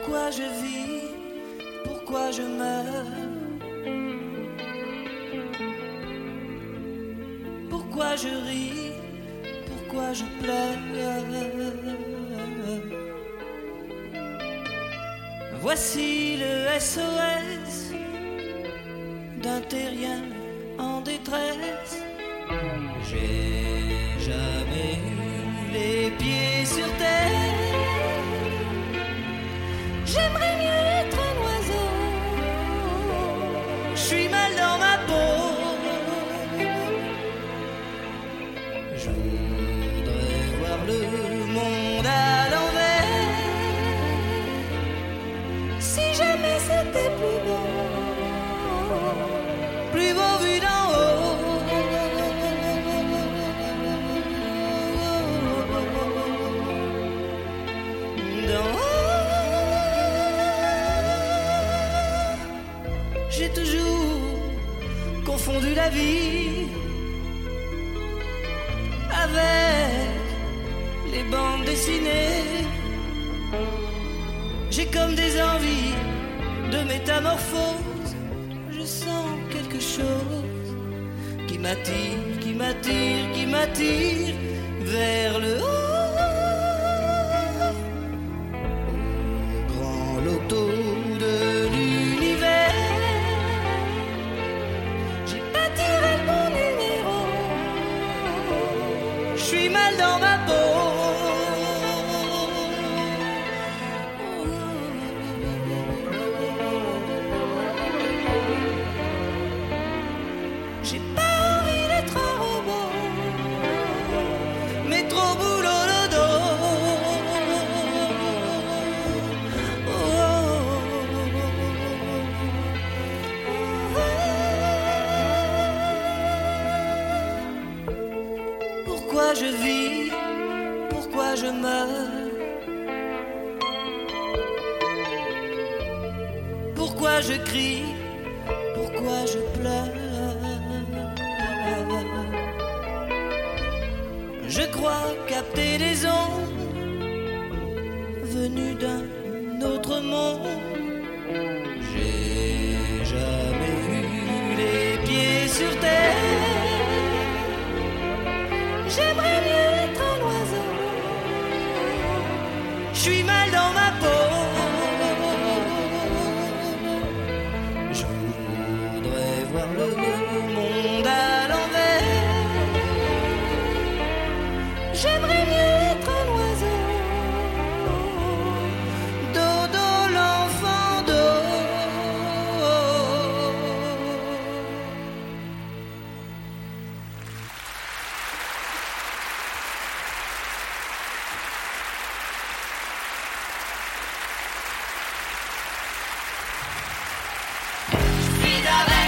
Pourquoi je vis, pourquoi je meurs, pourquoi je ris, pourquoi je pleure. Voici le SOS d'un terrien en détresse. J'ai jamais eu les pieds sur terre. J'aimerais mieux être un oiseau. Je suis mal dans ma peau. Je voudrais voir le monde à l'envers. Si jamais c'était plus beau vu d'en haut. D'en haut. J'ai toujours confondu la vie avec les bandes dessinées. J'ai comme des envies de métamorphose. Je sens quelque chose qui m'attire, qui m'attire, qui m'attire vers le haut. Au grand loto de l'univers, j'ai pas tiré le bon numéro. Je suis mal dans ma peau. Pourquoi je vis, pourquoi je meurs, pourquoi je crie, pourquoi je pleure. Je crois capter des ondes venues d'un autre monde. J'ai jamais eu les pieds sur terre. J'aimerais mieux être un oiseau. Je suis mal dans ma peau. Je voudrais voir le monde à l'envers. J'aimerais mieux être un oiseau. Dodo l'enfant d'eau. Vida